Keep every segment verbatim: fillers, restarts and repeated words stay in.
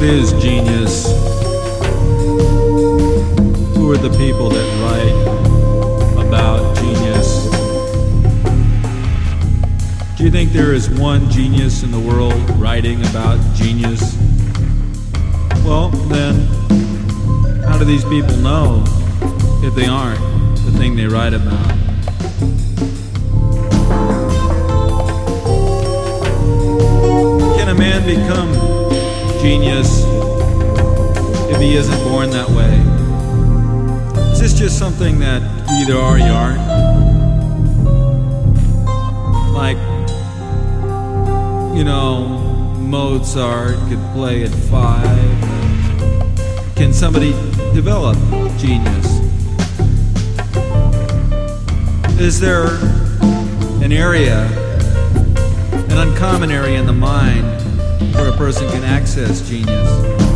What is genius? Who are the people that write about genius? Do you think there is one genius in the world writing about genius? Well, then, how do these people know if they aren't the thing they write about? Can a man become genius if he isn't born that way? Is this just something that you either are or you aren't? Like, you know, Mozart could play at five. Can somebody develop genius? Is there an area, an uncommon area in the mind where a person can access genius?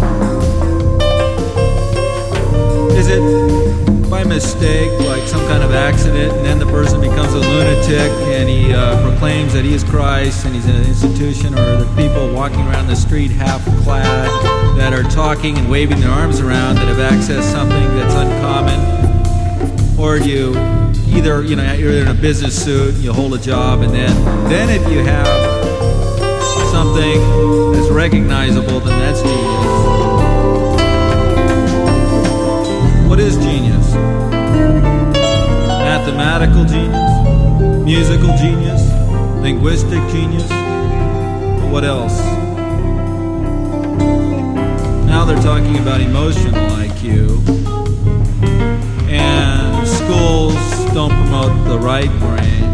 Is it by mistake, like some kind of accident, and then the person becomes a lunatic and he uh, proclaims that he is Christ and he's in an institution, or the people walking around the street half-clad that are talking and waving their arms around that have accessed something that's uncommon? Or do you either, you know, you're in a business suit, you hold a job, and then, then if you have something that's recognizable, then that's genius. What is genius? Mathematical genius? Musical genius? Linguistic genius? But what else? Now they're talking about emotional I Q. And schools don't promote the right brain.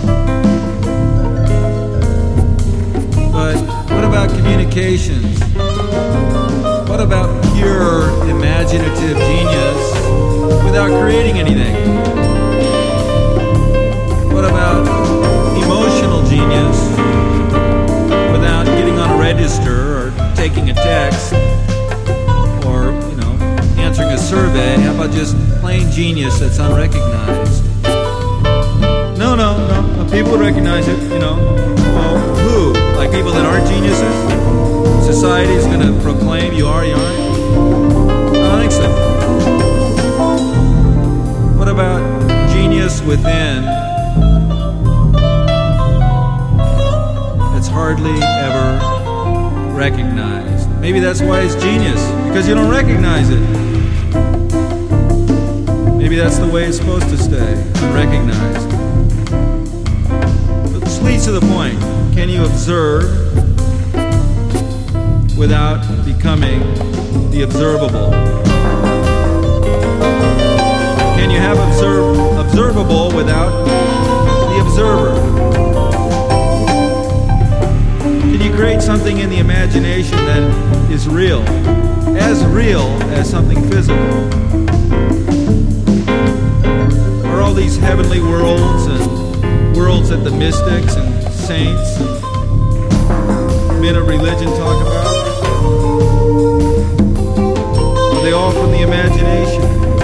But what about communications? What about pure imaginative genius without creating anything? What about emotional genius without getting on a register or taking a text or, you know, answering a survey? How about just plain genius that's unrecognized? No, no, no. People recognize it, you know. Well, who? Like people that aren't geniuses? Society is going to proclaim you are, you aren't? I don't think so. What about genius within that's hardly ever recognized? Maybe that's why it's genius, because you don't recognize it. Maybe that's the way it's supposed to stay, unrecognized. But this leads to the point. Can you observe without becoming the observable? Can you have observe, observable without the observer? Can you create something in the imagination that is real, as real as something physical? Are all these heavenly worlds and worlds that the mystics and saints and men of religion talk about, are they all from the imagination?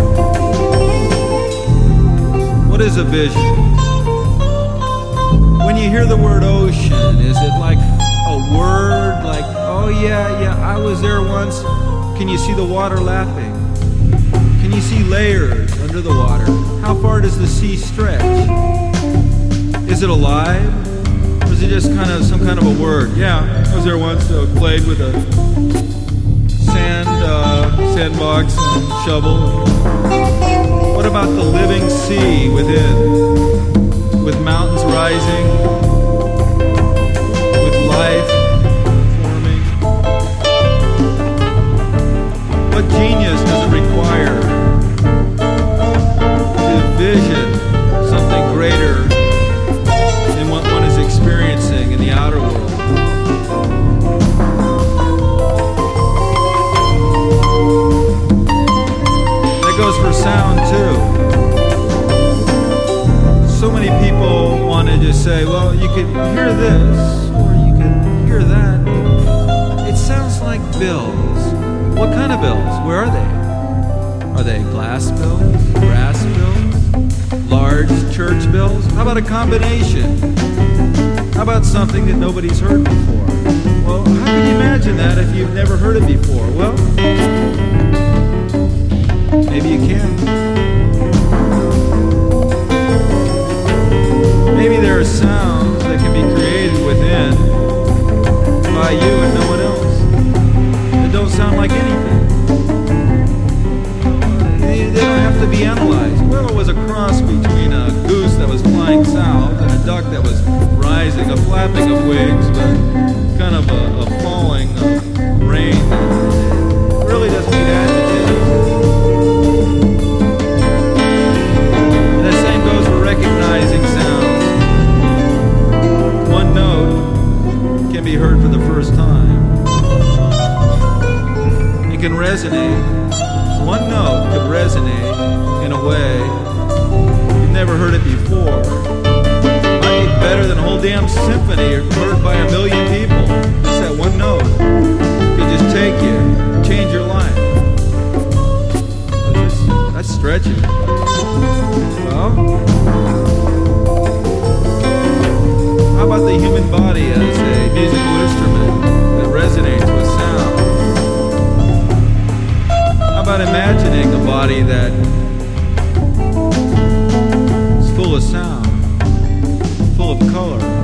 What is a vision? When you hear the word ocean, is it like a word, like, oh yeah, yeah, I was there once? Can you see the water lapping? Can you see layers under the water? How far does the sea stretch? Is it alive? Or is it just kind of some kind of a word? Yeah, I was there once, uh, played with a sand, uh, sandbox and shovel. What about the living sea within? With mountains rising, with life forming. What genius does it require to vision something greater than what one is experiencing in the outer world? That goes for sound too. So many people want to just say, well, you can hear this or you can hear that. It sounds like bells. What kind of bells? Where are they? Are they glass bells? Brass bells? Large church bells? How about a combination? How about something that nobody's heard before? Well, how can you imagine that if you've never heard it before? Well, maybe you can. Maybe there are sounds that can be created within by you and no one else that don't sound like anything. They, they don't have to be analyzed. Well, it was a cross between a goose that was flying south and a duck that was rising, a flapping of wings, but kind of a, a falling of rain. It really doesn't need adjectives. And the same goes for recognizing sounds. One note can be heard for the first time. It can resonate. One note could resonate in a way you've never heard it before. Might be better than a whole damn symphony heard by a million people. Just that one note could just take you, change your life. That's, that's stretching. Well, how about the human body as a musical instrument that resonates with sound? How about imagining a body that is full of sound, full of color?